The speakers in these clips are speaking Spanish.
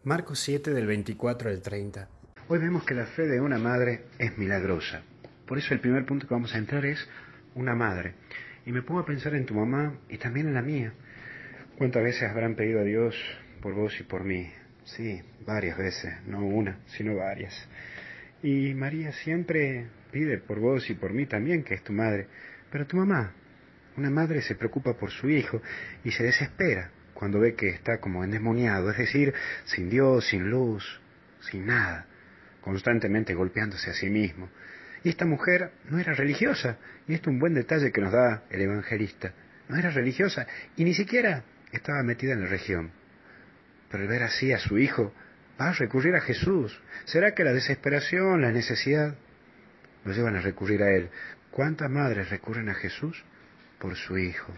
Marcos 7 del 24 al 30. Hoy vemos que la fe de una madre es milagrosa. Por eso el primer punto que vamos a entrar es una madre. Y me pongo a pensar en tu mamá y también en la mía. ¿Cuántas veces habrán pedido a Dios por vos y por mí? Sí, varias veces, no una, sino varias. Y María siempre pide por vos y por mí también, que es tu madre. Pero tu mamá, una madre se preocupa por su hijo y se desespera cuando ve que está como endemoniado, es decir, sin Dios, sin luz, sin nada, constantemente golpeándose a sí mismo. Y esta mujer no era religiosa, y esto es un buen detalle que nos da el evangelista. No era religiosa y ni siquiera estaba metida en la región. Pero al ver así a su hijo, va a recurrir a Jesús. ¿Será que la desesperación, la necesidad, lo llevan a recurrir a Él? ¿Cuántas madres recurren a Jesús por su hijo?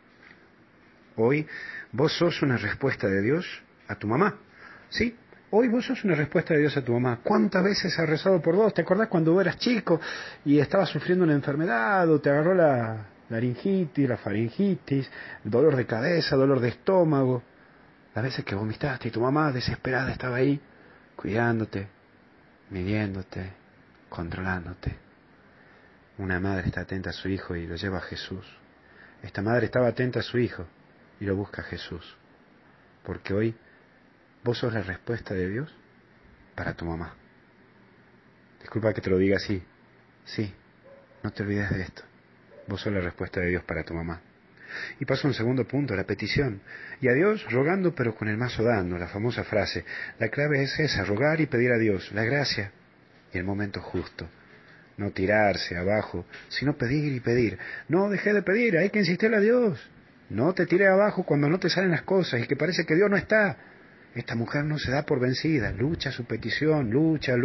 Hoy vos sos una respuesta de Dios a tu mamá. ¿Sí? Hoy vos sos una respuesta de Dios a tu mamá. ¿Cuántas veces ha rezado por vos? ¿Te acordás cuando vos eras chico y estabas sufriendo una enfermedad o te agarró la laringitis, la faringitis, dolor de cabeza, dolor de estómago? Las veces que vomitaste y tu mamá desesperada estaba ahí, cuidándote, midiéndote, controlándote. Una madre está atenta a su hijo y lo lleva a Jesús. Esta madre estaba atenta a su hijo y lo busca a Jesús. Porque hoy vos sos la respuesta de Dios para tu mamá. Disculpa que te lo diga así. Sí, no te olvides de esto. Vos sos la respuesta de Dios para tu mamá. Y paso a un segundo punto, la petición. Y a Dios rogando pero con el mazo dando, la famosa frase. La clave es esa, rogar y pedir a Dios la gracia y el momento justo. No tirarse abajo, sino pedir y pedir. No dejé de pedir, hay que insistirle a Dios. No te tires abajo cuando no te salen las cosas y que parece que Dios no está. Esta mujer no se da por vencida, lucha su petición, lucha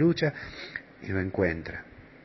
y lo encuentra.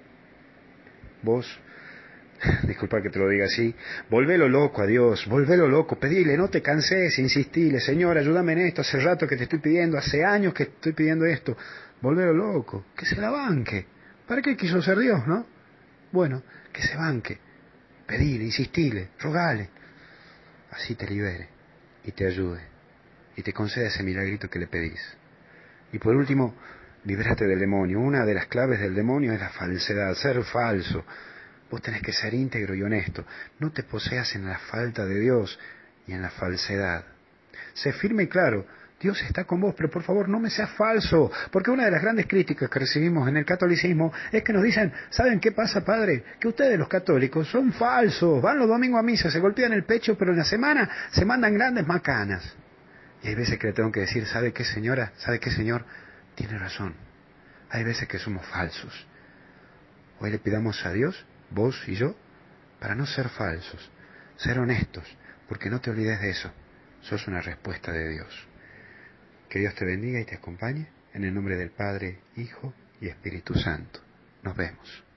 Vos, disculpa que te lo diga así, volvelo loco a Dios, volvelo loco, pedile, no te canses, insistile, Señor, ayúdame en esto, hace rato que te estoy pidiendo, hace años que estoy pidiendo esto, volvelo loco, que se la banque. ¿Para qué quiso ser Dios, no? Bueno, que se banque, pedile, insistile, rogale, así te libere y te ayude y te conceda ese milagrito que le pedís. Y por último, líbrate del demonio. Una de las claves del demonio es la falsedad, ser falso. Vos tenés que ser íntegro y honesto. No te poseas en la falta de Dios y en la falsedad. Sé firme y claro. Dios está con vos, pero por favor no me seas falso, porque una de las grandes críticas que recibimos en el catolicismo es que nos dicen, ¿saben qué pasa, padre? Que ustedes los católicos son falsos, van los domingos a misa, se golpean el pecho, pero en la semana se mandan grandes macanas. Y hay veces que le tengo que decir, ¿sabe qué, señora? ¿Sabe qué, señor? Tiene razón. Hay veces que somos falsos. Hoy le pidamos a Dios, vos y yo, para no ser falsos, ser honestos, porque no te olvides de eso. Sos una respuesta de Dios. Que Dios te bendiga y te acompañe, en el nombre del Padre, Hijo y Espíritu Santo. Nos vemos.